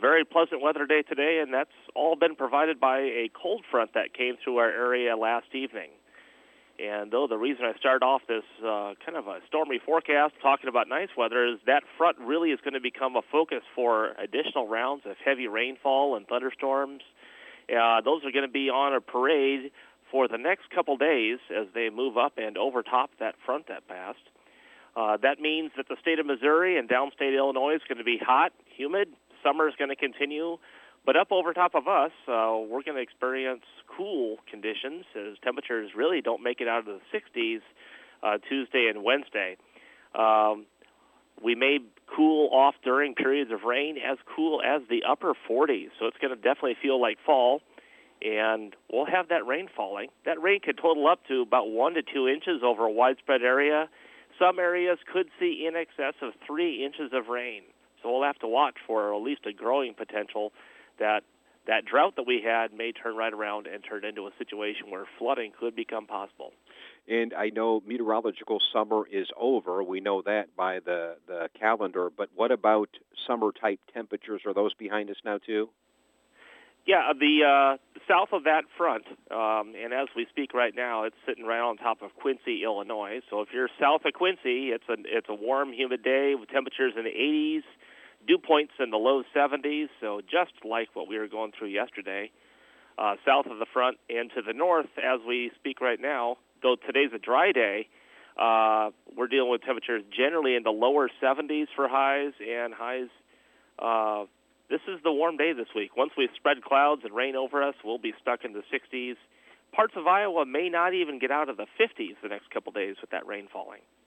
very pleasant weather day today, and that's all been provided by a cold front that came through our area last evening. And though the reason I started off this kind of a stormy forecast talking about nice weather is that front really is going to become a focus for additional rounds of heavy rainfall and thunderstorms. Those are going to be on a parade for the next couple days as they move up and overtop that front that passed. That means that the state of Missouri and downstate Illinois is going to be hot, humid. Summer is going to continue. But up over top of us, we're going to experience cool conditions as temperatures really don't make it out of the 60s Tuesday and Wednesday. We may cool off during periods of rain as cool as the upper 40s, so it's going to definitely feel like fall, and we'll have that rain falling. That rain could total up to about 1 to 2 inches over a widespread area. Some areas could see in excess of 3 inches of rain, so we'll have to watch for at least a growing potential that drought that we had may turn right around and turn into a situation where flooding could become possible. And I know meteorological summer is over. We know that by the calendar. But what about summer-type temperatures? Are those behind us now, too? Yeah, the south of that front, and as we speak right now, it's sitting right on top of Quincy, Illinois. So if you're south of Quincy, it's a warm, humid day with temperatures in the 80s. Dew points in the low 70s, so just like what we were going through yesterday. South of the front and to the north, as we speak right now, though today's a dry day, we're dealing with temperatures generally in the lower 70s for highs, and highs. This is the warm day this week. Once we spread clouds and rain over us, we'll be stuck in the 60s. Parts of Iowa may not even get out of the 50s the next couple days with that rain falling.